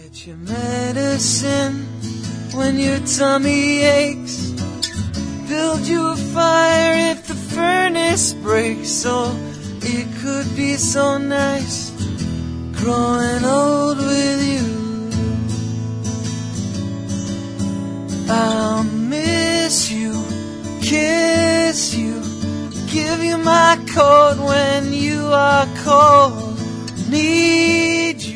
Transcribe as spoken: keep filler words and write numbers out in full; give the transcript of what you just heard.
Get your medicine when your tummy aches. Build you a fire if the furnace breaks. Oh, it could be so nice growing old with you. I'll miss you, kiss you, give you my coat when you are cold. Need